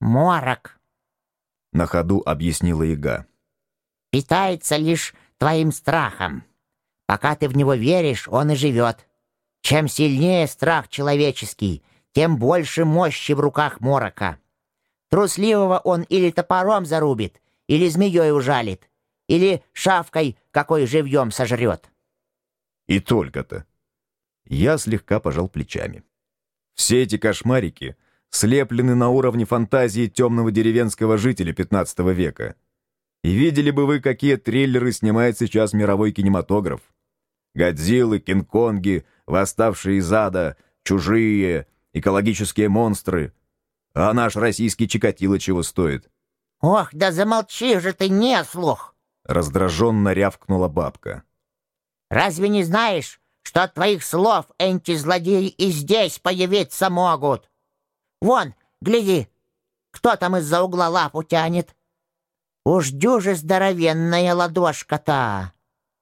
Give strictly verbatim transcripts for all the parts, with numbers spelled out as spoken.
Морок. На ходу объяснила яга. Питается лишь твоим страхом. Пока ты в него веришь, он и живет. Чем сильнее страх человеческий, тем больше мощи в руках морока. Трусливого он или топором зарубит, или змеей ужалит, или шавкой какой живьем сожрет. И только-то. Я слегка пожал плечами. Все эти кошмарики слеплены на уровне фантазии темного деревенского жителя пятнадцатого века. И видели бы вы, какие триллеры снимает сейчас мировой кинематограф. Годзиллы, Кинг-Конги, Восставшие из ада, Чужие, экологические монстры. А наш российский Чикатило чего стоит? «Ох, да замолчи же ты, неслух!» Раздраженно рявкнула бабка. «Разве не знаешь, что от твоих слов энти-злодеи и здесь появиться могут? Вон, гляди, кто там из-за угла лапу тянет? Уж дюже здоровенная ладошка-то!»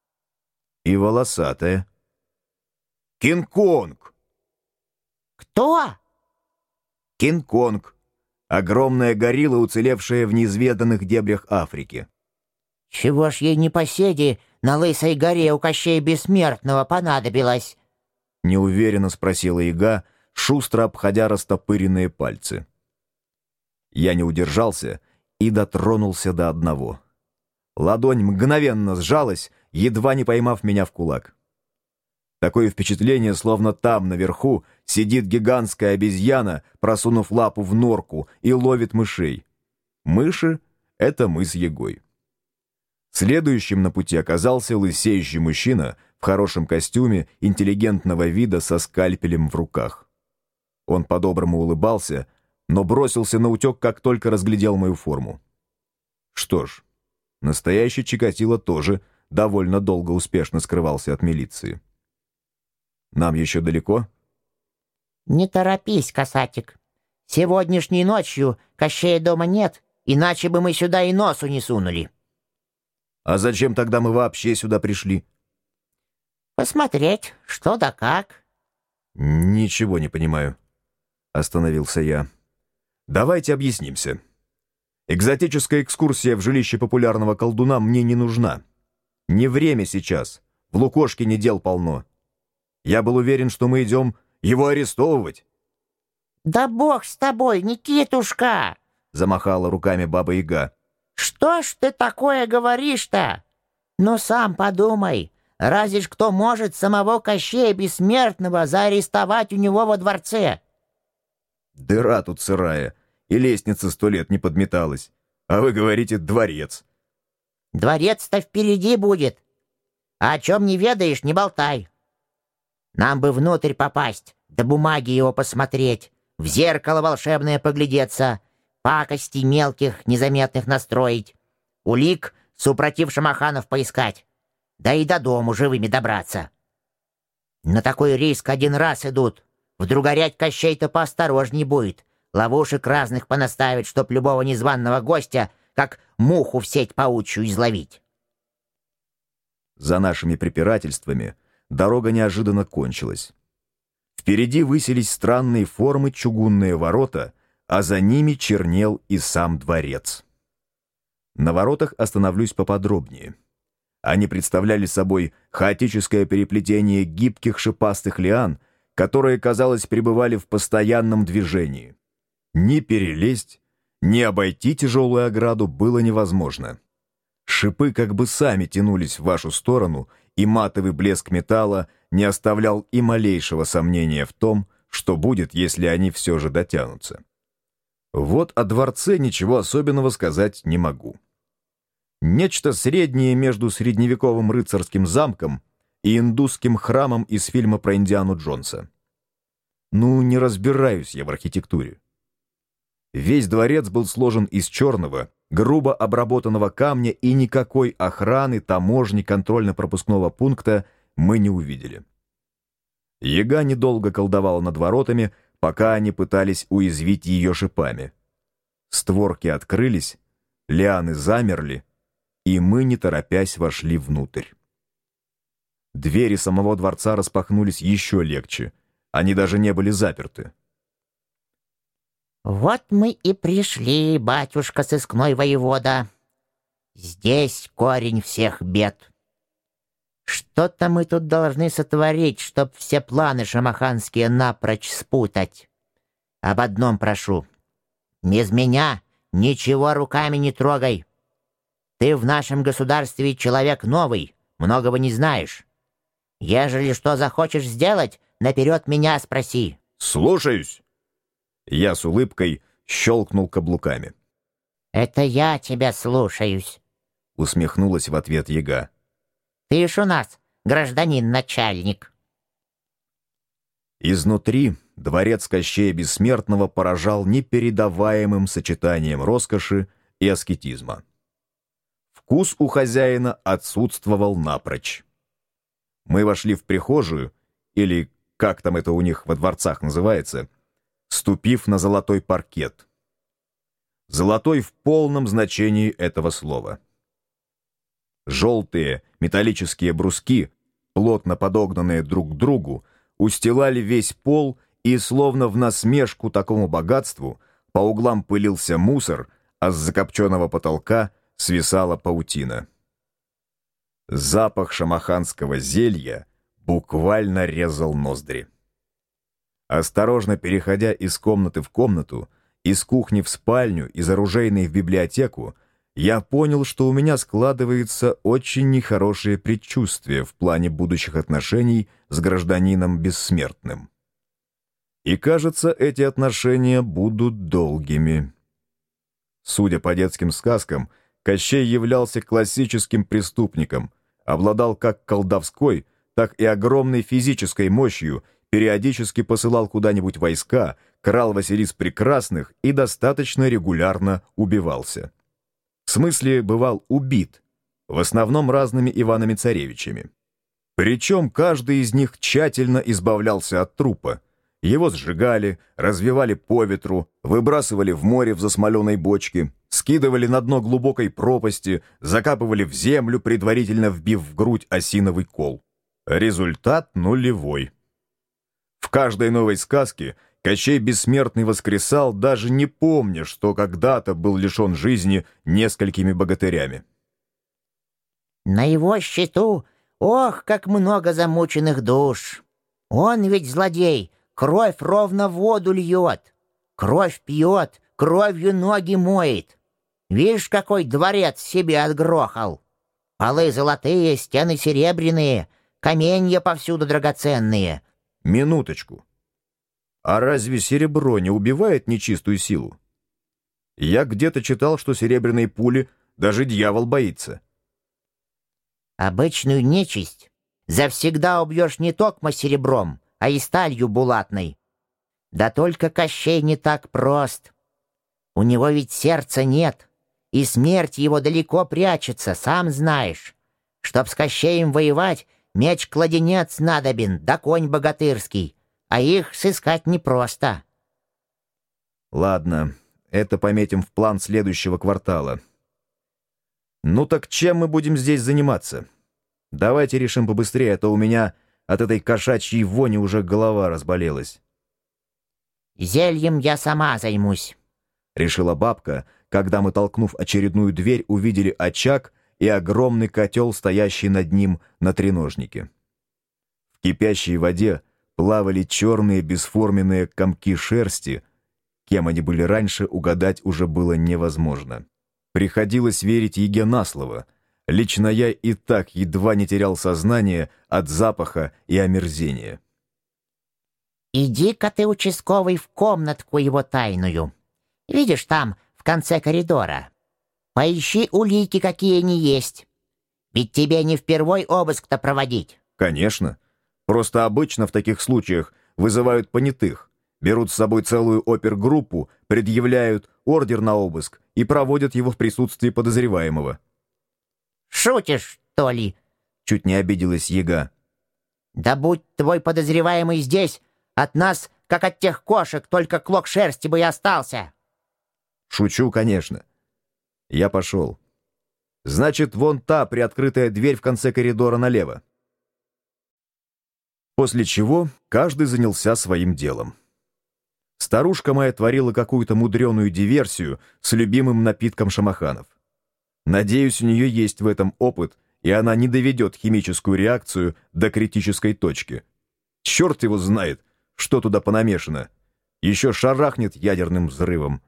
И волосатая. Кинг-Конг! «Кто?» Кинг-Конг. Огромная горилла, уцелевшая в неизведанных дебрях Африки. «Чего ж ей непоседи на Лысой горе у Кощея Бессмертного понадобилось?» Неуверенно спросила яга, шустро обходя растопыренные пальцы. Я не удержался и дотронулся до одного. Ладонь мгновенно сжалась, едва не поймав меня в кулак. Такое впечатление, словно там, наверху, сидит гигантская обезьяна, просунув лапу в норку, и ловит мышей. Мыши — это мы с ягой. Следующим на пути оказался лысеющий мужчина в хорошем костюме интеллигентного вида со скальпелем в руках. Он по-доброму улыбался, но бросился наутек, как только разглядел мою форму. Что ж, настоящий Чикатило тоже довольно долго успешно скрывался от милиции. Нам еще далеко? «Не торопись, касатик. Сегодняшней ночью Кощея дома нет, иначе бы мы сюда и носу не сунули». А зачем тогда мы вообще сюда пришли? «Посмотреть, что да как». Ничего не понимаю. Остановился я. Давайте объяснимся. Экзотическая экскурсия в жилище популярного колдуна мне не нужна. Не время сейчас. В Лукошкине дел полно. Я был уверен, что мы идем его арестовывать. «Да бог с тобой, Никитушка!» — замахала руками Баба-Яга. «Что ж ты такое говоришь-то? Ну сам подумай, разве ж кто может самого Кощея Бессмертного заарестовать у него во дворце?» Дыра тут сырая, и лестница сто лет не подметалась. А вы говорите «дворец». «Дворец-то впереди будет. А о чем не ведаешь, не болтай. Нам бы внутрь попасть, да бумаги его посмотреть, в зеркало волшебное поглядеться, пакостей мелких незаметных настроить, улик супротив шамаханов поискать, да и до дому живыми добраться. На такой риск один раз идут. Вдруг горять Кощей-то поосторожней будет, ловушек разных понаставить, чтоб любого незваного гостя, как муху в сеть паучью, изловить». За нашими препирательствами дорога неожиданно кончилась. Впереди высились странные формы чугунные ворота, а за ними чернел и сам дворец. На воротах остановлюсь поподробнее. Они представляли собой хаотическое переплетение гибких шипастых лиан, которые, казалось, пребывали в постоянном движении. Ни перелезть, ни обойти тяжелую ограду было невозможно. Шипы как бы сами тянулись в вашу сторону, и матовый блеск металла не оставлял и малейшего сомнения в том, что будет, если они все же дотянутся. Вот о дворце ничего особенного сказать не могу. Нечто среднее между средневековым рыцарским замком и индусским храмом из фильма про Индиану Джонса. Ну, не разбираюсь я в архитектуре. Весь дворец был сложен из черного, грубо обработанного камня, и никакой охраны, таможни, контрольно-пропускного пункта мы не увидели. Яга недолго колдовала над воротами, пока они пытались уязвить ее шипами. Створки открылись, лианы замерли, и мы, не торопясь, вошли внутрь. Двери самого дворца распахнулись еще легче, они даже не были заперты. Вот мы и пришли, батюшка сыскной воевода. Здесь корень всех бед. Что-то мы тут должны сотворить, чтоб все планы шамаханские напрочь спутать. Об одном прошу. Без меня ничего руками не трогай. Ты в нашем государстве человек новый, многого не знаешь. Ежели что захочешь сделать, наперед меня спроси. Слушаюсь. Я с улыбкой щелкнул каблуками. Это я тебя слушаюсь. Усмехнулась в ответ яга. Ты ж у нас гражданин-начальник. Изнутри дворец Кощея Бессмертного поражал непередаваемым сочетанием роскоши и аскетизма. Вкус у хозяина отсутствовал напрочь. Мы вошли в прихожую, или как там это у них во дворцах называется, ступив на золотой паркет. Золотой в полном значении этого слова. Желтые металлические бруски, плотно подогнанные друг к другу, устилали весь пол, и словно в насмешку такому богатству по углам пылился мусор, а с закопченного потолка свисала паутина. Запах шамаханского зелья буквально резал ноздри. Осторожно переходя из комнаты в комнату, из кухни в спальню, из оружейной в библиотеку, я понял, что у меня складывается очень нехорошее предчувствие в плане будущих отношений с гражданином бессмертным. И, кажется, эти отношения будут долгими. Судя по детским сказкам, Кощей являлся классическим преступником, обладал как колдовской, так и огромной физической мощью, периодически посылал куда-нибудь войска, крал Василис Прекрасных и достаточно регулярно убивался. В смысле, бывал убит, в основном разными Иванами-царевичами. Причем каждый из них тщательно избавлялся от трупа. Его сжигали, развевали по ветру, выбрасывали в море в засмоленной бочке, скидывали на дно глубокой пропасти, закапывали в землю, предварительно вбив в грудь осиновый кол. Результат нулевой. В каждой новой сказке Кощей Бессмертный воскресал, даже не помня, что когда-то был лишен жизни несколькими богатырями. На его счету, ох, как много замученных душ. Он ведь злодей, кровь ровно в воду льет, кровь пьет, кровью ноги моет. Видишь, какой дворец себе отгрохал. Полы золотые, стены серебряные, каменья повсюду драгоценные. Минуточку. А разве серебро не убивает нечистую силу? Я где-то читал, что серебряные пули даже дьявол боится. Обычную нечисть завсегда убьешь не токмо серебром, а и сталью булатной. Да только Кощей не так прост. У него ведь сердца нет, и смерть его далеко прячется, сам знаешь. Чтоб с Кощеем воевать, меч-кладенец надобен, да конь богатырский, а их сыскать непросто. Ладно, это пометим в план следующего квартала. Ну так чем мы будем здесь заниматься? Давайте решим побыстрее, а то у меня от этой кошачьей вони уже голова разболелась. Зельем я сама займусь, — решила бабка, когда мы, толкнув очередную дверь, увидели очаг и огромный котел, стоящий над ним на треножнике. В кипящей воде плавали черные бесформенные комки шерсти. Кем они были раньше, угадать уже было невозможно. Приходилось верить Еге на слово. Лично я и так едва не терял сознание от запаха и омерзения. Иди-ка ты, участковый, в комнатку его тайную. Видишь, там, в конце коридора. Поищи улики, какие ни есть. Ведь тебе не впервой обыск-то проводить. Конечно. Просто обычно в таких случаях вызывают понятых, берут с собой целую опергруппу, предъявляют ордер на обыск и проводят его в присутствии подозреваемого. Шутишь, что ли? Чуть не обиделась яга. Да будь твой подозреваемый здесь, от нас, как от тех кошек, только клок шерсти бы и остался. Шучу, конечно. Я пошел. Значит, вон та приоткрытая дверь в конце коридора налево. После чего каждый занялся своим делом. Старушка моя творила какую-то мудреную диверсию с любимым напитком шамаханов. Надеюсь, у нее есть в этом опыт, и она не доведет химическую реакцию до критической точки. Черт его знает, что туда понамешано. Еще шарахнет ядерным взрывом.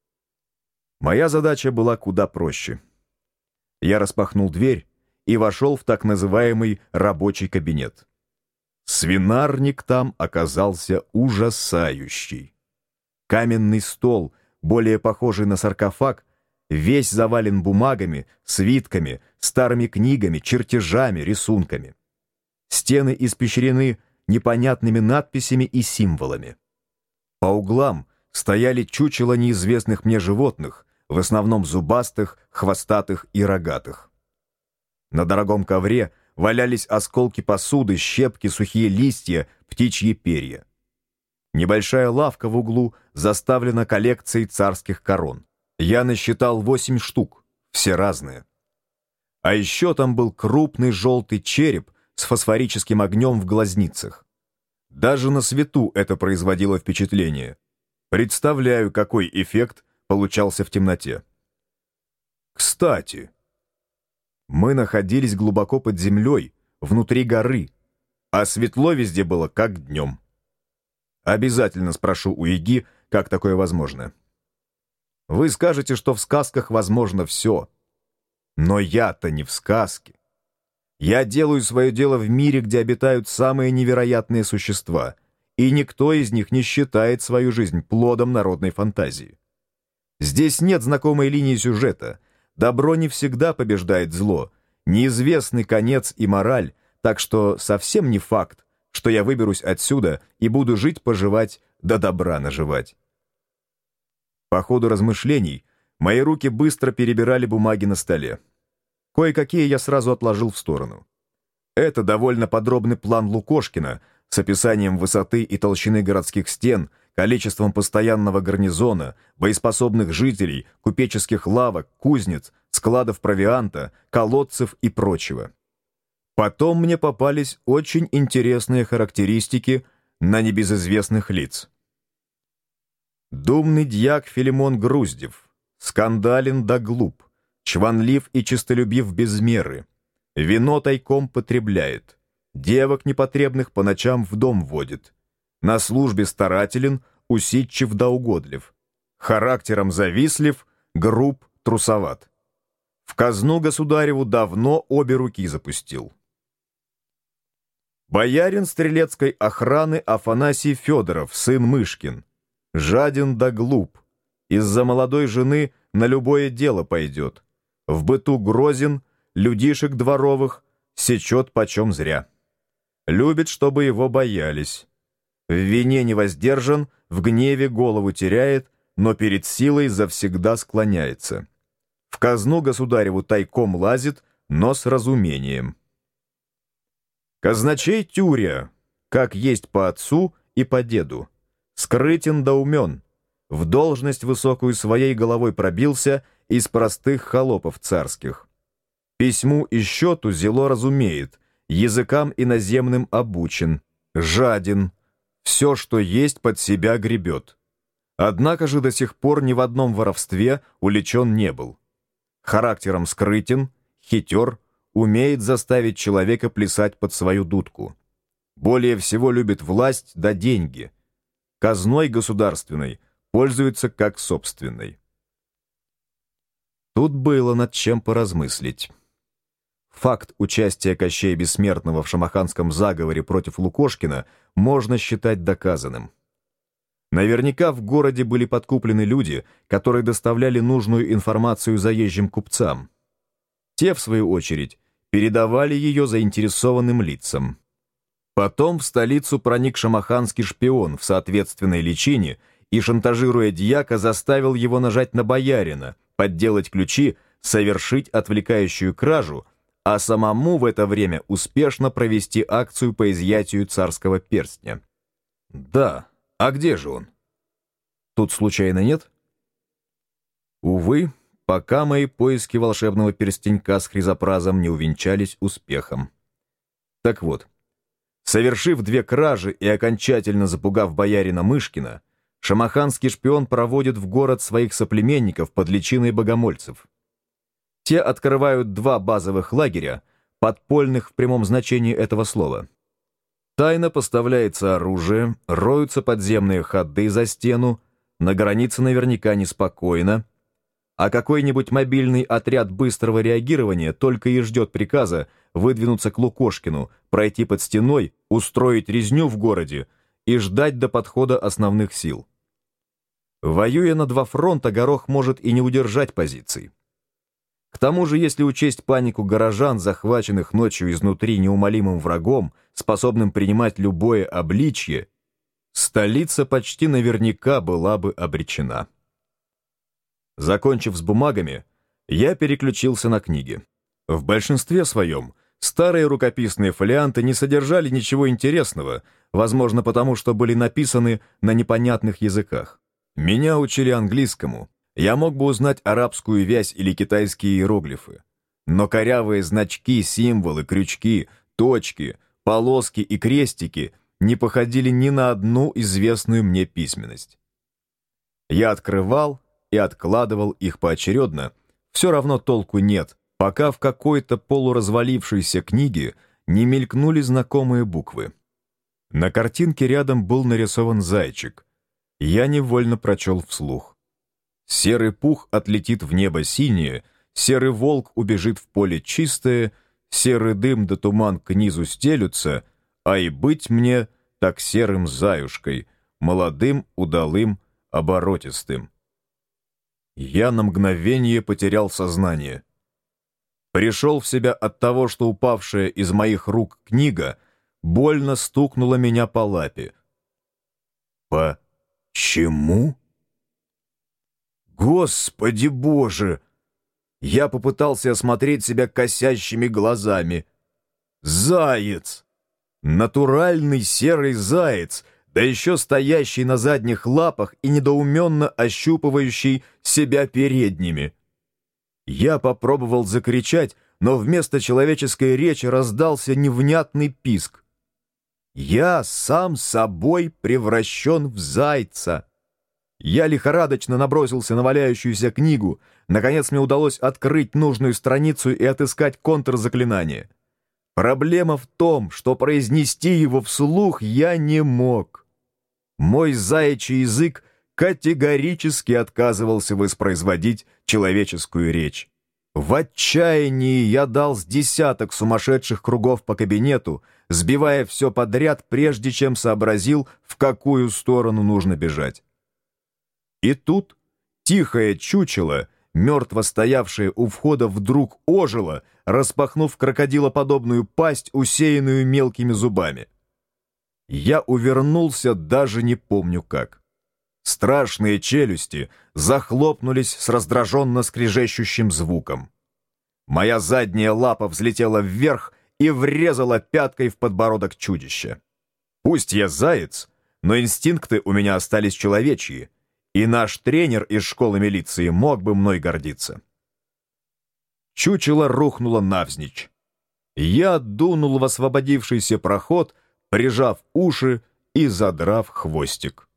Моя задача была куда проще. Я распахнул дверь и вошел в так называемый рабочий кабинет. Свинарник там оказался ужасающий. Каменный стол, более похожий на саркофаг, весь завален бумагами, свитками, старыми книгами, чертежами, рисунками. Стены испещрены непонятными надписями и символами. По углам стояли чучела неизвестных мне животных, в основном зубастых, хвостатых и рогатых. На дорогом ковре валялись осколки посуды, щепки, сухие листья, птичьи перья. Небольшая лавка в углу заставлена коллекцией царских корон. Я насчитал восемь штук, все разные. А еще там был крупный желтый череп с фосфорическим огнем в глазницах. Даже на свету это производило впечатление. Представляю, какой эффект получался в темноте. Кстати, мы находились глубоко под землей, внутри горы, а светло везде было как днем. Обязательно спрошу у Иги, как такое возможно. Вы скажете, что в сказках возможно все. Но я-то не в сказке. Я делаю свое дело в мире, где обитают самые невероятные существа, и никто из них не считает свою жизнь плодом народной фантазии. Здесь нет знакомой линии сюжета. Добро не всегда побеждает зло, неизвестный конец и мораль, так что совсем не факт, что я выберусь отсюда и буду жить-поживать, да добра наживать. По ходу размышлений мои руки быстро перебирали бумаги на столе. Кое-какие я сразу отложил в сторону. Это довольно подробный план Лукошкина с описанием высоты и толщины городских стен, количеством постоянного гарнизона, боеспособных жителей, купеческих лавок, кузнец, складов провианта, колодцев и прочего. Потом мне попались очень интересные характеристики на небезызвестных лиц. Думный дьяк Филимон Груздев, скандален да глуп, чванлив и честолюбив без меры, вино тайком потребляет, девок непотребных по ночам в дом водит, на службе старателен, усидчив да угодлив, характером завистлив, груб, трусоват. В казну государеву давно обе руки запустил. Боярин стрелецкой охраны Афанасий Федоров, сын Мышкин, жаден да глуп, из-за молодой жены на любое дело пойдет, в быту грозен, людишек дворовых сечет почем зря. Любит, чтобы его боялись. В вине не воздержан, в гневе голову теряет, но перед силой завсегда склоняется. В казну государеву тайком лазит, но с разумением. Казначей Тюря, как есть по отцу и по деду, скрытен да умен, в должность высокую своей головой пробился из простых холопов царских. Письму и счету зело разумеет, языкам иноземным обучен, жаден, все, что есть, под себя гребет. Однако же до сих пор ни в одном воровстве уличен не был. Характером скрытен, хитер, умеет заставить человека плясать под свою дудку. Более всего любит власть да деньги. Казной государственной пользуется как собственной. Тут было над чем поразмыслить. Факт участия Кощея Бессмертного в шамаханском заговоре против Лукошкина можно считать доказанным. Наверняка в городе были подкуплены люди, которые доставляли нужную информацию заезжим купцам. Те, в свою очередь, передавали ее заинтересованным лицам. Потом в столицу проник шамаханский шпион в соответственной личине и, шантажируя дьяка, заставил его нажать на боярина, подделать ключи, совершить отвлекающую кражу, а самому в это время успешно провести акцию по изъятию царского перстня. Да, а где же он? Тут случайно нет? Увы, пока мои поиски волшебного перстенька с хризопразом не увенчались успехом. Так вот, совершив две кражи и окончательно запугав боярина Мышкина, шамаханский шпион проводит в город своих соплеменников под личиной богомольцев. Те открывают два базовых лагеря, подпольных в прямом значении этого слова. Тайно поставляется оружие, роются подземные ходы за стену, на границе наверняка неспокойно, а какой-нибудь мобильный отряд быстрого реагирования только и ждет приказа выдвинуться к Лукошкину, пройти под стеной, устроить резню в городе и ждать до подхода основных сил. Воюя на два фронта, Горох может и не удержать позиций. К тому же, если учесть панику горожан, захваченных ночью изнутри неумолимым врагом, способным принимать любое обличье, столица почти наверняка была бы обречена. Закончив с бумагами, я переключился на книги. В большинстве своем старые рукописные фолианты не содержали ничего интересного, возможно, потому что были написаны на непонятных языках. Меня учили английскому. Я мог бы узнать арабскую вязь или китайские иероглифы. Но корявые значки, символы, крючки, точки, полоски и крестики не походили ни на одну известную мне письменность. Я открывал и откладывал их поочередно, все равно толку нет, пока в какой-то полуразвалившейся книге не мелькнули знакомые буквы. На картинке рядом был нарисован зайчик. Я невольно прочел вслух. Серый пух отлетит в небо синее, серый волк убежит в поле чистое, серый дым да туман к низу стелются, а и быть мне так серым заюшкой, молодым, удалым, оборотистым. Я на мгновение потерял сознание. Пришел в себя от того, что упавшая из моих рук книга больно стукнула меня по лапе. Почему? Господи Боже! Я попытался осмотреть себя косящими глазами. Заяц! Натуральный серый заяц, да еще стоящий на задних лапах и недоуменно ощупывающий себя передними. Я попробовал закричать, но вместо человеческой речи раздался невнятный писк. Я сам собой превращен в зайца. Я лихорадочно набросился на валяющуюся книгу. Наконец мне удалось открыть нужную страницу и отыскать контрзаклинание. Проблема в том, что произнести его вслух я не мог. Мой заячий язык категорически отказывался воспроизводить человеческую речь. В отчаянии я дал с десяток сумасшедших кругов по кабинету, сбивая все подряд, прежде чем сообразил, в какую сторону нужно бежать. И тут тихое чучело, мертво стоявшее у входа, вдруг ожило, распахнув крокодилоподобную пасть, усеянную мелкими зубами. Я увернулся, даже не помню как. Страшные челюсти захлопнулись с раздраженно скрежещущим звуком. Моя задняя лапа взлетела вверх и врезала пяткой в подбородок чудища. Пусть я заяц, но инстинкты у меня остались человечьи, и наш тренер из школы милиции мог бы мной гордиться. Чучело рухнуло навзничь. Я дунул в освободившийся проход, прижав уши и задрав хвостик.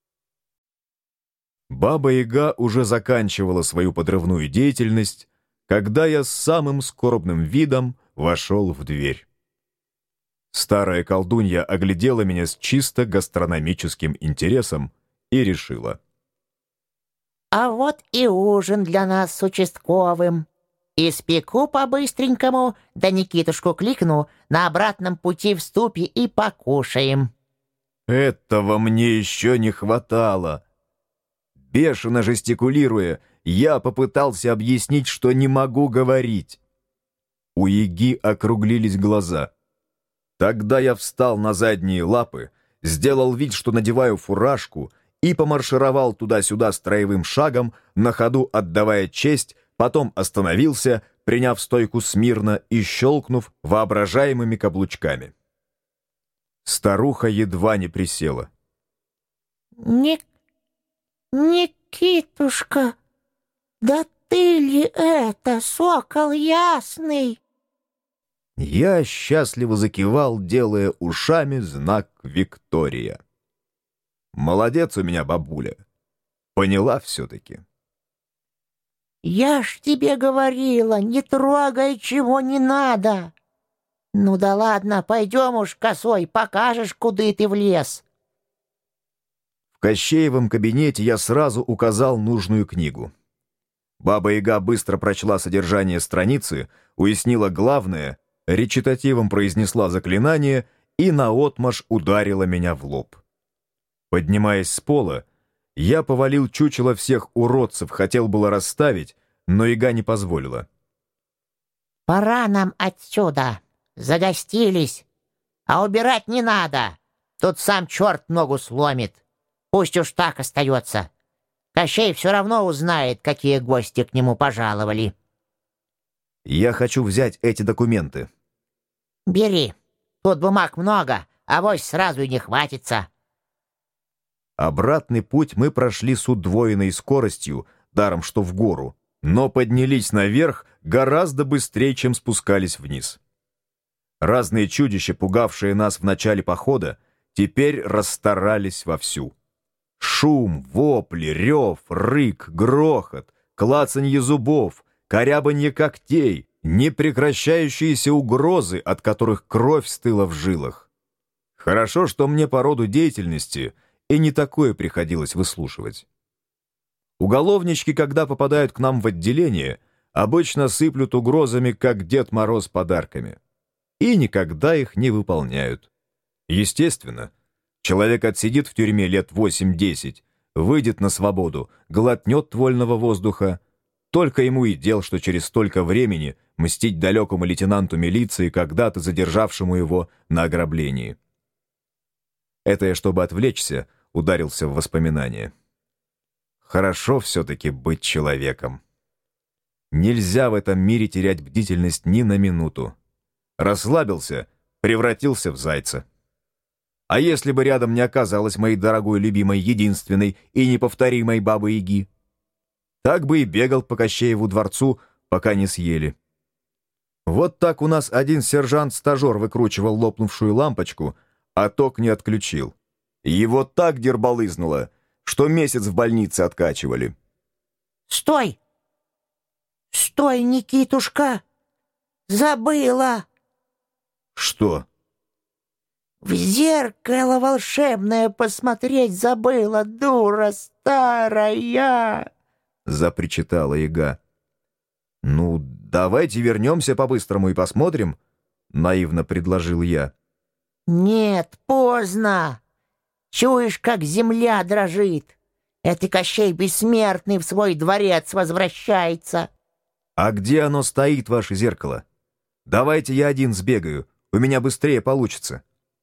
Баба-Яга уже заканчивала свою подрывную деятельность, когда я с самым скорбным видом вошел в дверь. Старая колдунья оглядела меня с чисто гастрономическим интересом и решила: «А вот и ужин для нас с участковым. Испеку по-быстренькому, да Никитушку кликну, на обратном пути в ступе и покушаем». Этого мне еще не хватало. Бешено жестикулируя, я попытался объяснить, что не могу говорить. У Яги округлились глаза. Тогда я встал на задние лапы, сделал вид, что надеваю фуражку, и помаршировал туда-сюда строевым шагом, на ходу отдавая честь, потом остановился, приняв стойку смирно и щелкнув воображаемыми каблучками. Старуха едва не присела. «Ник... Никитушка, да ты ли это, сокол ясный?» Я счастливо закивал, делая ушами знак «Виктория». Молодец у меня бабуля. Поняла все-таки. Я ж тебе говорила, не трогай, чего не надо. Ну да ладно, пойдем уж, косой, покажешь, куда ты влез. В Кощеевом кабинете я сразу указал нужную книгу. Баба-Яга быстро прочла содержание страницы, уяснила главное, речитативом произнесла заклинание и наотмашь ударила меня в лоб. Поднимаясь с пола, я повалил чучело всех уродцев, хотел было расставить, но Яга не позволила. Пора нам отсюда. Загостились. А убирать не надо. Тут сам черт ногу сломит. Пусть уж так остается. Кощей все равно узнает, какие гости к нему пожаловали. Я хочу взять эти документы. Бери. Тут бумаг много, авось сразу и не хватится. Обратный путь мы прошли с удвоенной скоростью, даром что в гору, но поднялись наверх гораздо быстрее, чем спускались вниз. Разные чудища, пугавшие нас в начале похода, теперь расстарались вовсю. Шум, вопли, рев, рык, грохот, клацанье зубов, корябанье когтей, непрекращающиеся угрозы, от которых кровь стыла в жилах. Хорошо, что мне по роду деятельности и не такое приходилось выслушивать. Уголовнички, когда попадают к нам в отделение, обычно сыплют угрозами, как Дед Мороз подарками, и никогда их не выполняют. Естественно, человек отсидит в тюрьме лет восемь-десять, выйдет на свободу, глотнет вольного воздуха, только ему и дел, что через столько времени мстить далекому лейтенанту милиции, когда-то задержавшему его на ограблении. Это я, чтобы отвлечься, ударился в воспоминания. Хорошо все-таки быть человеком. Нельзя в этом мире терять бдительность ни на минуту. Расслабился, превратился в зайца. А если бы рядом не оказалось моей дорогой, любимой, единственной и неповторимой Бабы-Яги? Так бы и бегал по Кощееву дворцу, пока не съели. Вот так у нас один сержант-стажер выкручивал лопнувшую лампочку, а ток не отключил. Его так дербалызнуло, что месяц в больнице откачивали. Стой! Стой, Никитушка! Забыла! Что? В зеркало волшебное посмотреть забыла, дура старая! Запричитала Яга. Ну, давайте вернемся по-быстрому и посмотрим, наивно предложил я. Нет, поздно. Чуешь, как земля дрожит. Это Кощей Бессмертный в свой дворец возвращается. А где оно стоит, ваше зеркало? Давайте я один сбегаю, у меня быстрее получится.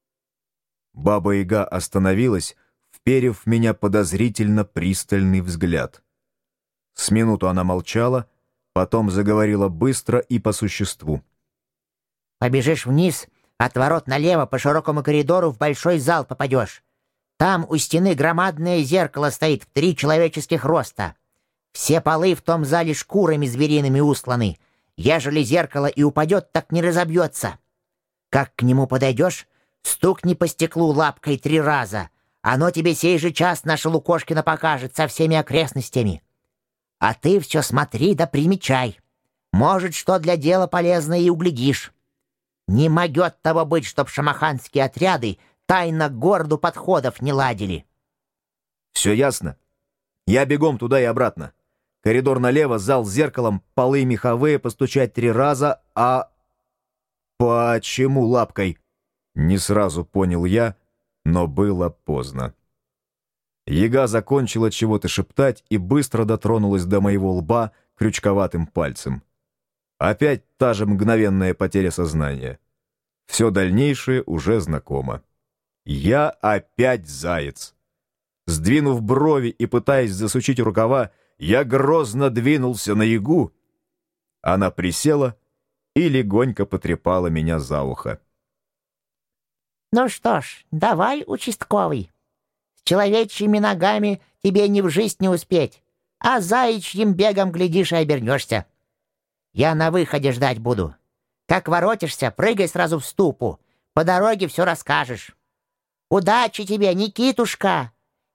Баба-Яга остановилась, вперев в меня подозрительно пристальный взгляд. С минуту она молчала, потом заговорила быстро и по существу. Побежишь вниз, от ворот налево по широкому коридору в большой зал попадешь. Там у стены громадное зеркало стоит в три человеческих роста. Все полы в том зале шкурами звериными устланы. Ежели зеркало и упадет, так не разобьется. Как к нему подойдешь, стукни по стеклу лапкой три раза. Оно тебе сей же час наша Лукошкина покажет со всеми окрестностями. А ты все смотри да примечай. Может, что для дела полезное и углядишь. Не могет того быть, чтоб шамаханские отряды тайно к городу подходов не ладили. Все ясно. Я бегом туда и обратно. Коридор налево, зал с зеркалом, полы меховые, постучать три раза, а... Почему лапкой? Не сразу понял я, но было поздно. Яга закончила чего-то шептать и быстро дотронулась до моего лба крючковатым пальцем. Опять та же мгновенная потеря сознания. Все дальнейшее уже знакомо. Я опять заяц. Сдвинув брови и пытаясь засучить рукава, я грозно двинулся на Ягу. Она присела и легонько потрепала меня за ухо. Ну что ж, давай, участковый. С человечьими ногами тебе ни в жизнь не успеть, а заячьим бегом, глядишь, и обернешься. Я на выходе ждать буду. Как воротишься, прыгай сразу в ступу. По дороге все расскажешь. Удачи тебе, Никитушка!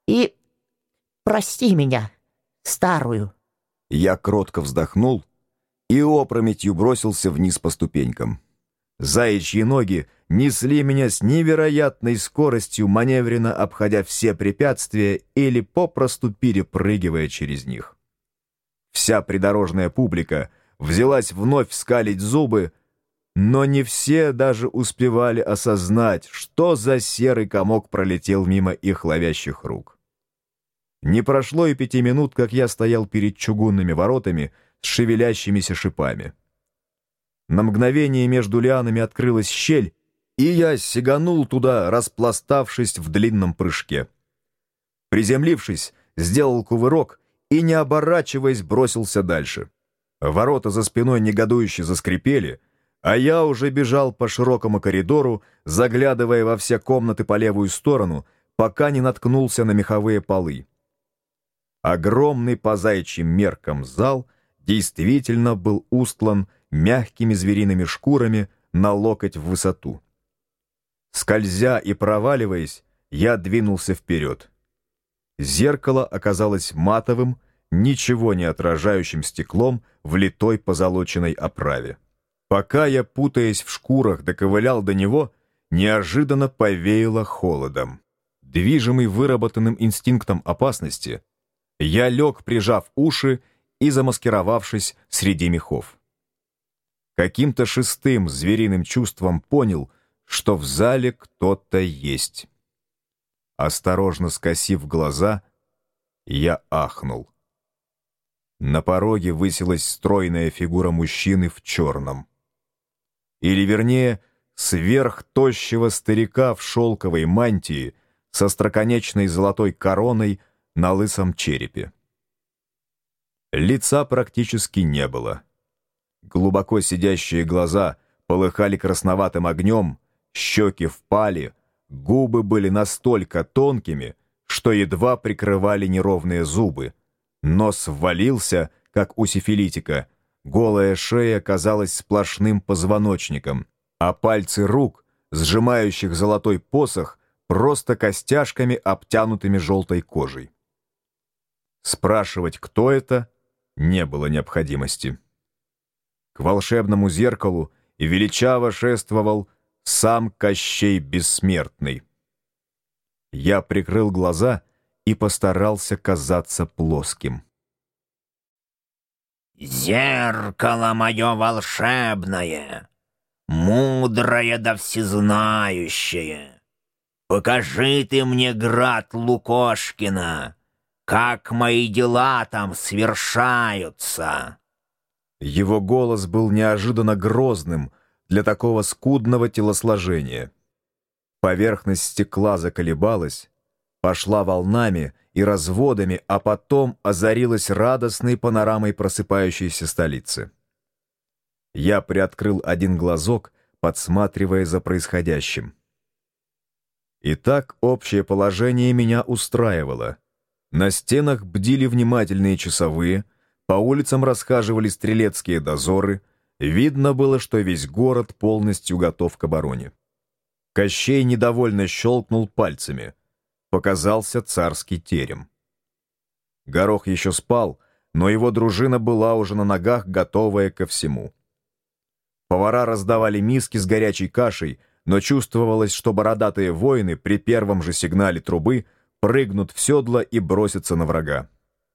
и прости меня, старую». Я кротко вздохнул и опрометью бросился вниз по ступенькам. Заячьи ноги несли меня с невероятной скоростью, маневренно обходя все препятствия или попросту перепрыгивая через них. Вся придорожная публика взялась вновь скалить зубы, но не все даже успевали осознать, что за серый комок пролетел мимо их ловящих рук. Не прошло и пяти минут, как я стоял перед чугунными воротами с шевелящимися шипами. На мгновение между лианами открылась щель, и я сиганул туда, распластавшись в длинном прыжке. Приземлившись, сделал кувырок и, не оборачиваясь, бросился дальше. Ворота за спиной негодующе заскрипели, а я уже бежал по широкому коридору, заглядывая во все комнаты по левую сторону, пока не наткнулся на меховые полы. Огромный по заячьим меркам зал действительно был устлан мягкими звериными шкурами на локоть в высоту. Скользя и проваливаясь, я двинулся вперед. Зеркало оказалось матовым, ничего не отражающим стеклом в литой позолоченной оправе. Пока я, путаясь в шкурах, доковылял до него, неожиданно повеяло холодом. Движимый выработанным инстинктом опасности, я лег, прижав уши и замаскировавшись среди мехов. Каким-то шестым звериным чувством понял, что в зале кто-то есть. Осторожно скосив глаза, я ахнул. На пороге высилась стройная фигура мужчины в черном. Или, вернее, сверхтощего старика в шелковой мантии со остроконечной золотой короной на лысом черепе. Лица практически не было. Глубоко сидящие глаза полыхали красноватым огнем, щеки впали, губы были настолько тонкими, что едва прикрывали неровные зубы. Нос ввалился, как у сифилитика, голая шея казалась сплошным позвоночником, а пальцы рук, сжимающих золотой посох, просто костяшками, обтянутыми желтой кожей. Спрашивать, кто это, не было необходимости. К волшебному зеркалу величаво шествовал сам Кощей Бессмертный. Я прикрыл глаза и постарался казаться плоским. «Зеркало мое волшебное, мудрое да всезнающее, покажи ты мне, град Лукошкина, как мои дела там свершаются». Его голос был неожиданно грозным для такого скудного телосложения. Поверхность стекла заколебалась, пошла волнами и разводами, а потом озарилась радостной панорамой просыпающейся столицы. Я приоткрыл один глазок, подсматривая за происходящим. Итак, общее положение меня устраивало. На стенах бдили внимательные часовые, по улицам расхаживали стрелецкие дозоры, видно было, что весь город полностью готов к обороне. Кощей недовольно щелкнул пальцами. Показался царский терем. Горох еще спал, но его дружина была уже на ногах, готовая ко всему. Повара раздавали миски с горячей кашей, но чувствовалось, что бородатые воины при первом же сигнале трубы прыгнут в седло и бросятся на врага.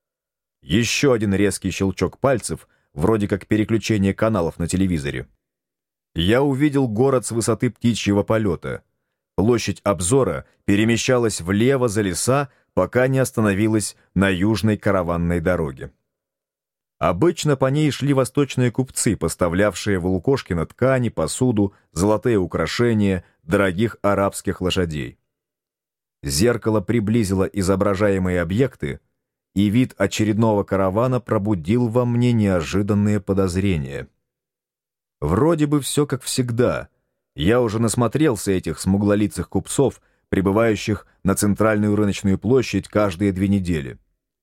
Еще один резкий щелчок пальцев, вроде как переключение каналов на телевизоре. Я увидел город с высоты птичьего полета. Площадь обзора перемещалась влево за леса, пока не остановилась на южной караванной дороге. Обычно по ней шли восточные купцы, поставлявшие в Лукошкино ткани, посуду, золотые украшения, дорогих арабских лошадей. Зеркало приблизило изображаемые объекты, и вид очередного каравана пробудил во мне неожиданные подозрения. Вроде бы все как всегда. Я уже насмотрелся этих смуглолицых купцов, прибывающих на центральную рыночную площадь каждые две недели.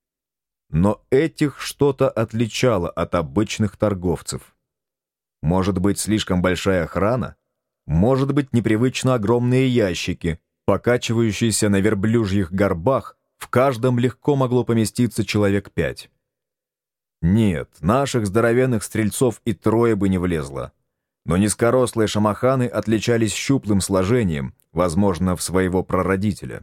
Но этих что-то отличало от обычных торговцев. Может быть, слишком большая охрана? Может быть, непривычно огромные ящики, покачивающиеся на верблюжьих горбах в каждом легко могло поместиться человек пять. Нет, наших здоровенных стрельцов и трое бы не влезло. Но низкорослые шамаханы отличались щуплым сложением, возможно, в своего прародителя.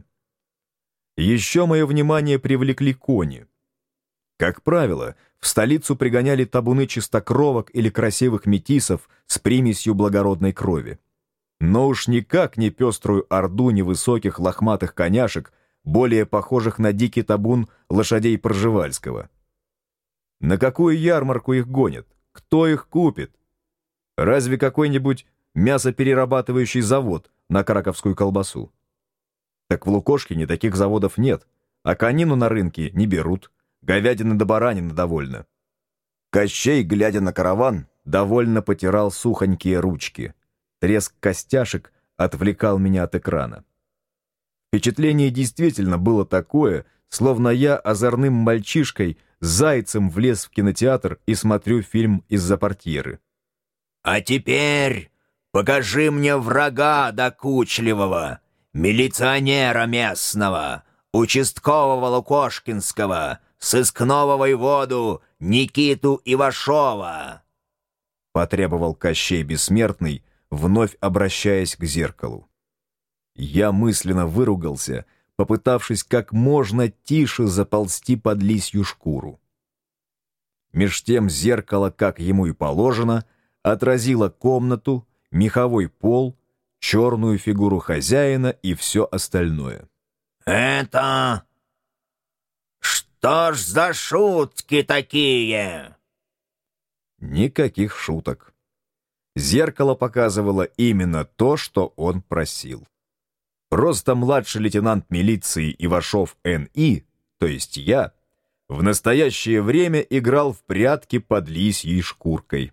Еще мое внимание привлекли кони. Как правило, в столицу пригоняли табуны чистокровок или красивых метисов с примесью благородной крови. Но уж никак не пеструю орду невысоких лохматых коняшек, более похожих на дикий табун лошадей Пржевальского. На какую ярмарку их гонят? Кто их купит? Разве какой-нибудь мясоперерабатывающий завод на краковскую колбасу? Так в Лукошкине таких заводов нет, а конину на рынке не берут, говядина да баранина довольно. Кощей, глядя на караван, довольно потирал сухонькие ручки. Треск костяшек отвлекал меня от экрана. Впечатление действительно было такое, словно я озорным мальчишкой зайцем влез в кинотеатр и смотрю фильм из-за портьеры. «А теперь покажи мне врага докучливого, милиционера местного, участкового Лукошкинского, сыскного воеводу Никиту Ивашова!» Потребовал Кощей Бессмертный, вновь обращаясь к зеркалу. Я мысленно выругался, попытавшись как можно тише заползти под лисью шкуру. Меж тем зеркало, как ему и положено, отразило комнату, меховой пол, черную фигуру хозяина и все остальное. «Это... что ж за шутки такие?» Никаких шуток. Зеркало показывало именно то, что он просил. Просто младший лейтенант милиции Ивашов Эн И, то есть я, в настоящее время играл в прятки под лисьей шкуркой.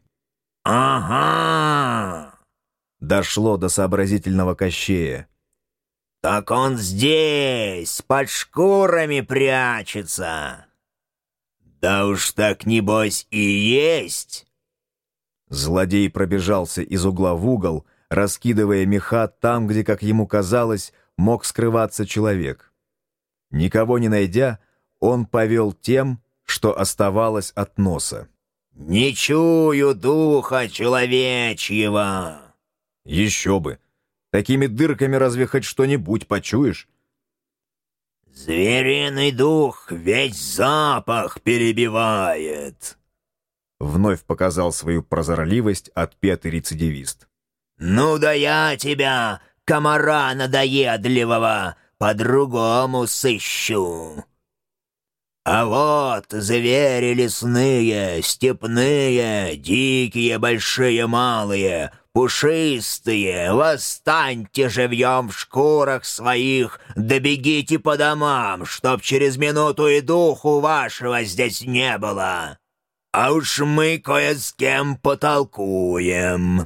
«Ага!» Дошло до сообразительного Кощея. «Так он здесь, под шкурами прячется!» «Да уж так, небось, и есть!» Злодей пробежался из угла в угол, раскидывая меха там, где, как ему казалось, мог скрываться человек. Никого не найдя, он повел тем, что оставалось от носа. «Не чую духа человечьего!» Еще бы! Такими дырками разве хоть что-нибудь почуешь? «Звериный дух весь запах перебивает!» Вновь показал свою прозорливость отпетый рецидивист. «Ну да я тебя, комара надоедливого, по-другому сыщу. А вот звери лесные, степные, дикие, большие, малые, пушистые, восстаньте живьем в шкурах своих, да бегите по домам, чтоб через минуту и духу вашего здесь не было. А уж мы кое с кем потолкуем».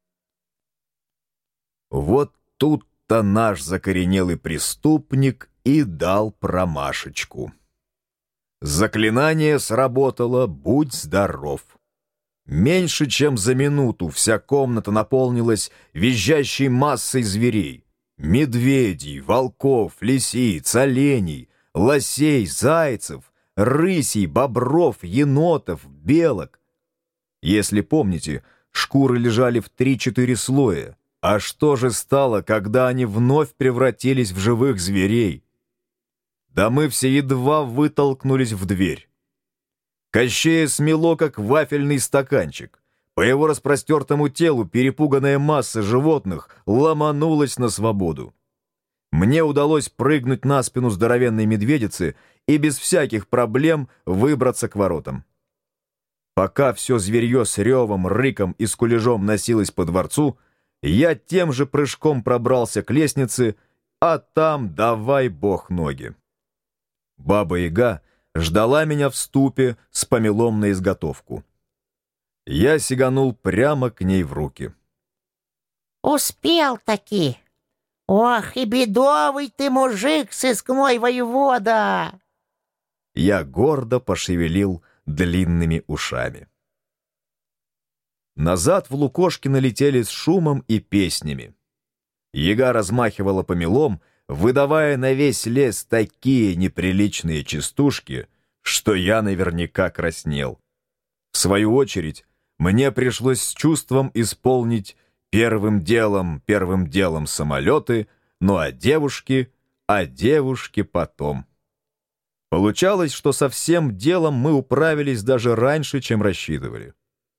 Вот тут-то наш закоренелый преступник и дал промашечку. Заклинание сработало, будь здоров. Меньше чем за минуту вся комната наполнилась визжащей массой зверей. Медведей, волков, лисиц, оленей, лосей, зайцев, рысей, бобров, енотов, белок. Если помните, шкуры лежали в три-четыре слоя. А что же стало, когда они вновь превратились в живых зверей? Да мы все едва вытолкнулись в дверь. Кощея смело, как вафельный стаканчик. По его распростертому телу перепуганная масса животных ломанулась на свободу. Мне удалось прыгнуть на спину здоровенной медведицы и без всяких проблем выбраться к воротам. Пока все зверье с ревом, рыком и скулежом носилось по дворцу, я тем же прыжком пробрался к лестнице, а там давай бог ноги. Баба-яга ждала меня в ступе с помелом на изготовку. Я сиганул прямо к ней в руки. «Успел-таки! Ох, и бедовый ты мужик, сыскной воевода!» Я гордо пошевелил длинными ушами. Назад в Лукошкино летели с шумом и песнями. Яга размахивала помелом, выдавая на весь лес такие неприличные частушки, что я наверняка краснел. В свою очередь, мне пришлось с чувством исполнить первым делом, первым делом самолеты, ну а девушки, а девушки потом. Получалось, что со всем делом мы управились даже раньше, чем рассчитывали.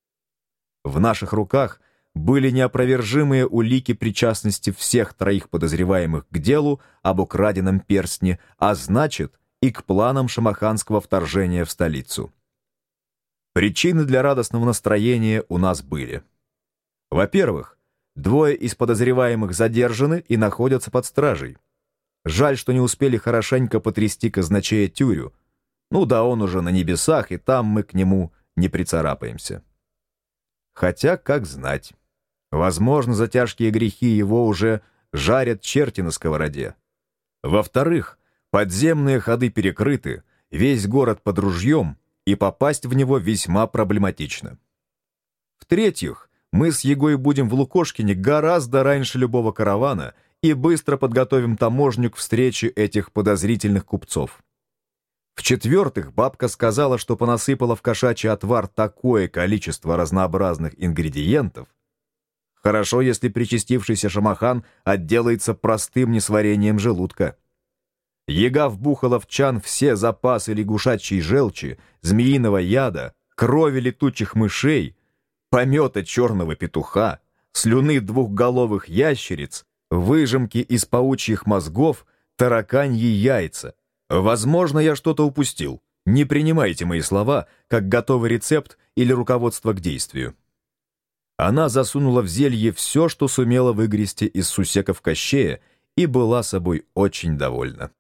В наших руках были неопровержимые улики причастности всех троих подозреваемых к делу об украденном перстне, а значит, и к планам шамаханского вторжения в столицу. Причины для радостного настроения у нас были. Во-первых, двое из подозреваемых задержаны и находятся под стражей. Жаль, что не успели хорошенько потрясти казначея Тюрю. Ну да он уже на небесах, и там мы к нему не прицарапаемся. Хотя, как знать. Возможно, за тяжкие грехи его уже жарят черти на сковороде. Во-вторых, подземные ходы перекрыты, весь город под ружьем, и попасть в него весьма проблематично. В-третьих, мы с Егой будем в Лукошкине гораздо раньше любого каравана и быстро подготовим таможню к встрече этих подозрительных купцов. В-четвертых, бабка сказала, что понасыпала в кошачий отвар такое количество разнообразных ингредиентов. Хорошо, если причастившийся шамахан отделается простым несварением желудка. Яга вбухала в чан все запасы лягушачьей желчи, змеиного яда, крови летучих мышей, помета черного петуха, слюны двухголовых ящериц, выжимки из паучьих мозгов, тараканьи яйца. Возможно, я что-то упустил. Не принимайте мои слова как готовый рецепт или руководство к действию. Она засунула в зелье все, что сумела выгрести из сусеков Кощея, и была собой очень довольна.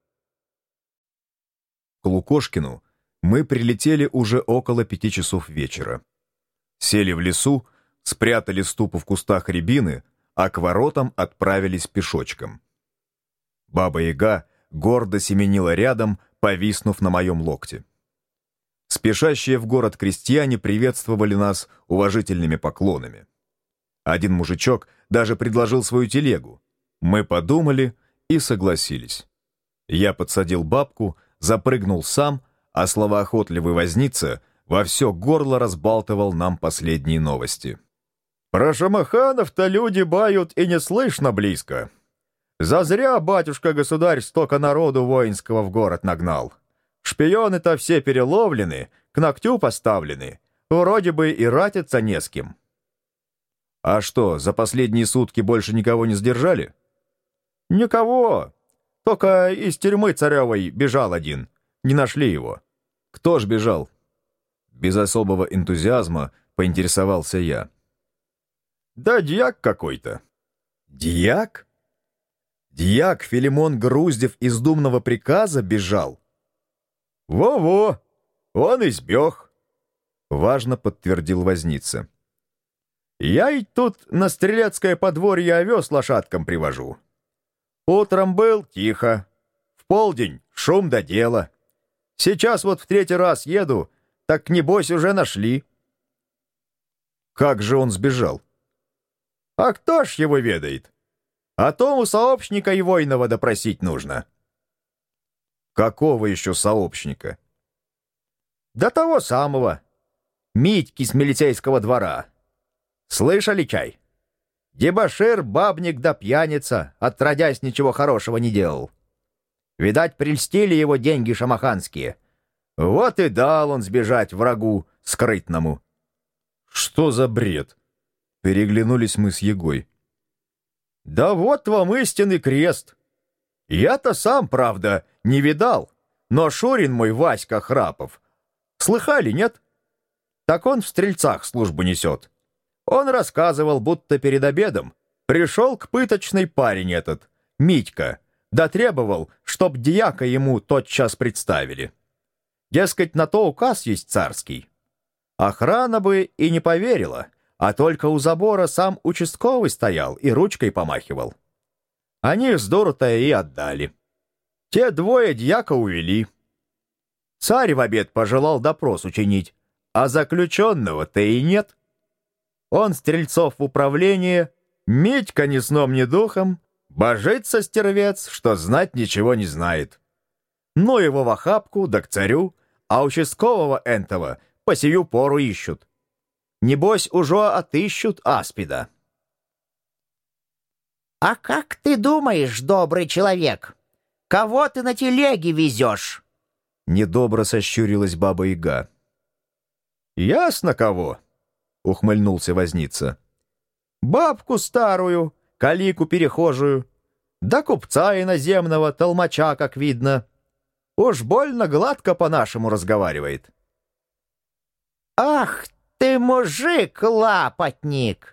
К Лукошкину мы прилетели уже около пяти часов вечера. Сели в лесу, спрятали ступу в кустах рябины, а к воротам отправились пешочком. Баба-Яга гордо семенила рядом, повиснув на моем локте. Спешащие в город крестьяне приветствовали нас уважительными поклонами. Один мужичок даже предложил свою телегу. Мы подумали и согласились. Я подсадил бабку, запрыгнул сам, а словоохотливый возница во все горло разбалтывал нам последние новости. «Про шамаханов-то люди бают и не слышно близко. Зазря батюшка-государь столько народу воинского в город нагнал. Шпионы-то все переловлены, к ногтю поставлены, вроде бы и ратиться не с кем». «А что, за последние сутки больше никого не сдержали?» «Никого. Только из тюрьмы царевой бежал один. Не нашли его». «Кто ж бежал?» Без особого энтузиазма поинтересовался я. «Да дьяк какой-то». «Дьяк? Дьяк Филимон Груздев из думного приказа бежал?» «Во-во, он и сбег», — важно подтвердил возница. «Я и тут на стрелецкое подворье овес лошадкам привожу. Утром был тихо, в полдень шум да дело. Сейчас вот в третий раз еду, так небось уже нашли». «Как же он сбежал?» «А кто ж его ведает? А то у сообщника его иного допросить нужно». «Какого еще сообщника?» «Да того самого, Митьки с милицейского двора. Слышали, чай? Дебошир, бабник да пьяница, отродясь ничего хорошего не делал. Видать, прельстили его деньги шамаханские. Вот и дал он сбежать врагу скрытному». «Что за бред?» Переглянулись мы с Егой. «Да вот вам истинный крест. Я-то сам, правда, не видал, но Шурин мой Васька Храпов. Слыхали, нет? Так он в стрельцах службу несет. Он рассказывал, будто перед обедом пришел к пыточной парень этот, Митька, да требовал, чтоб дьяка ему тотчас представили. Дескать, на то указ есть царский. Охрана бы и не поверила, а только у забора сам участковый стоял и ручкой помахивал. Они вздор-то и отдали. Те двое дьяка увели. Царь в обед пожелал допрос учинить, а заключенного-то и нет. Он Стрельцов в управление, Митька ни сном ни духом, Божится стервец, что знать ничего не знает. Ну его в охапку, да к царю, а участкового энтова по сию пору ищут. Небось, уже отыщут аспида. «А как ты думаешь, добрый человек, кого ты на телеге везешь?» Недобро сощурилась Баба-Яга. «Ясно кого», — ухмыльнулся возница. «Бабку старую, калику перехожую, да купца иноземного, толмача, как видно. Уж больно гладко по-нашему разговаривает». «Ах ты, мужик-лапотник!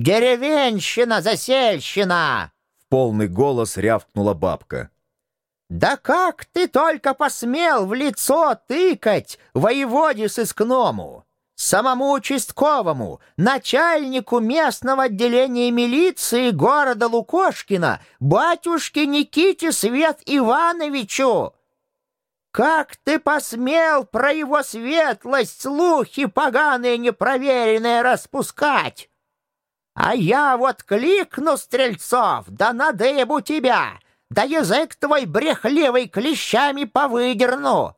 Деревенщина-засельщина!» В полный голос рявкнула бабка. «Да как ты только посмел в лицо тыкать воеводе сыскному, самому участковому, начальнику местного отделения милиции города Лукошкина, батюшке Никите Свет Ивановичу? Как ты посмел про его светлость слухи поганые непроверенные распускать? А я вот кликну стрельцов, да надыбу тебя, да язык твой брехливый клещами повыдерну».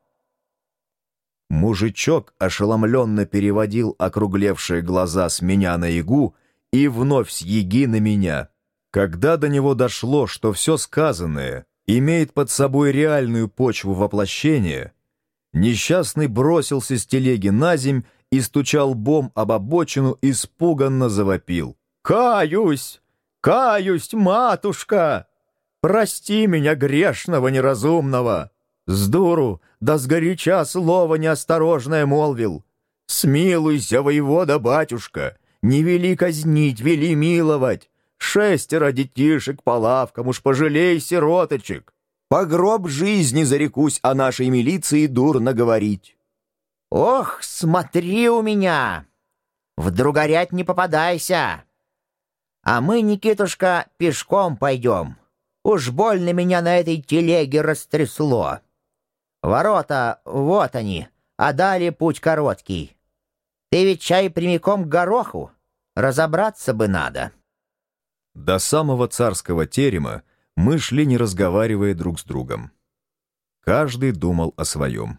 Мужичок ошеломленно переводил округлевшие глаза с меня на Ягу и вновь с Яги на меня. Когда до него дошло, что все сказанное имеет под собой реальную почву воплощения, несчастный бросился с телеги наземь и, стуча лбом об обочину, испуганно завопил: «Каюсь! Каюсь, матушка! Прости меня, грешного неразумного! С дуру, да сгоряча слово неосторожное молвил! Смилуйся, воевода, батюшка! Не вели казнить, вели миловать! Шестеро детишек по лавкам, уж пожалей сироточек! По гроб жизни зарекусь о нашей милиции дурно говорить!» «Ох, смотри у меня! Вдруг горять не попадайся! А мы, Никитушка, пешком пойдем. Уж больно меня на этой телеге растрясло. Ворота, вот они, а далее путь короткий. Ты ведь чай прямиком к гороху? Разобраться бы надо». До самого царского терема мы шли, не разговаривая друг с другом. Каждый думал о своем.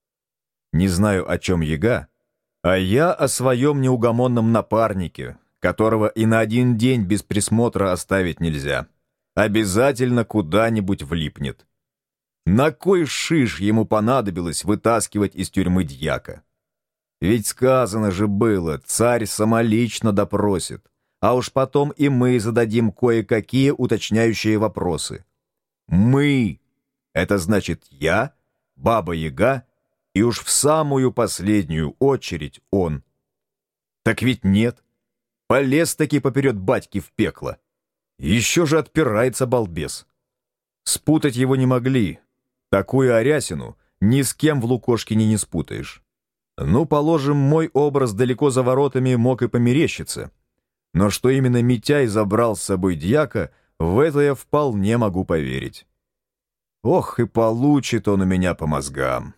Не знаю, о чем Яга, а я о своем неугомонном напарнике, которого и на один день без присмотра оставить нельзя. Обязательно куда-нибудь влипнет. На кой шиш ему понадобилось вытаскивать из тюрьмы дьяка? Ведь сказано же было, царь самолично допросит, а уж потом и мы зададим кое-какие уточняющие вопросы. Мы — это значит я, Баба-Яга и уж в самую последнюю очередь он. Так ведь нет. Полез-таки поперед батьки в пекло. Еще же отпирается балбес. Спутать его не могли. Такую арясину ни с кем в Лукошкине не спутаешь. Ну, положим, мой образ далеко за воротами мог и померещиться. Но что именно Митяй забрал с собой дьяка, в это я вполне могу поверить. Ох, и получит он у меня по мозгам.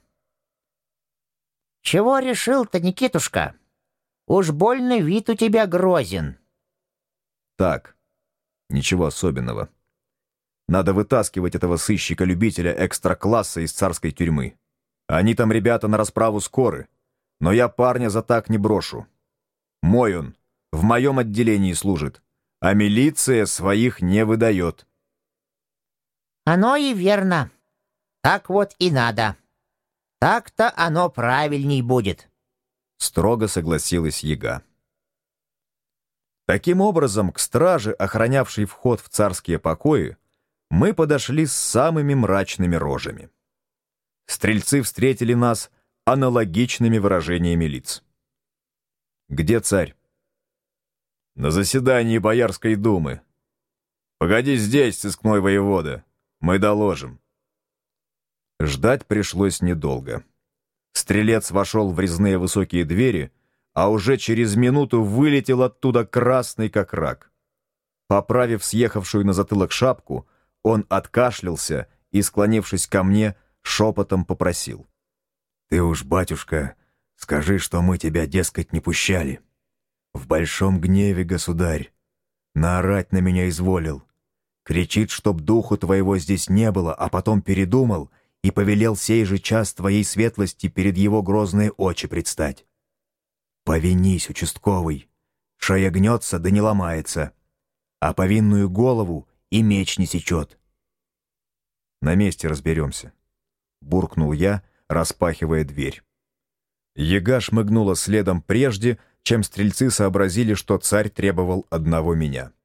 «Чего решил-то, Никитушка? Уж больно вид у тебя грозен». Так, ничего особенного. Надо вытаскивать этого сыщика-любителя экстра-класса из царской тюрьмы. Они там, ребята, на расправу скоры, но я парня за так не брошу. Мой он, в моем отделении служит, а милиция своих не выдает». «Оно и верно. Так вот и надо. Так-то оно правильней будет», — строго согласилась Яга. Таким образом, к страже, охранявшей вход в царские покои, мы подошли с самыми мрачными рожами. Стрельцы встретили нас аналогичными выражениями лиц. «Где царь?» «На заседании Боярской думы». «Погоди здесь, сыскной воевода, мы доложим». Ждать пришлось недолго. Стрелец вошел в резные высокие двери, а уже через минуту вылетел оттуда красный как рак. Поправив съехавшую на затылок шапку, он откашлялся и, склонившись ко мне, шепотом попросил: «Ты уж, батюшка, скажи, что мы тебя, дескать, не пущали. В большом гневе, государь, наорать на меня изволил. Кричит, чтоб духу твоего здесь не было, а потом передумал и повелел сей же час твоей светлости перед его грозные очи предстать. Повинись, участковый, шея гнется, да не ломается, а повинную голову и меч не сечет. На месте разберемся, буркнул я, распахивая дверь. Яга шмыгнула следом прежде, чем стрельцы сообразили, что царь требовал одного меня.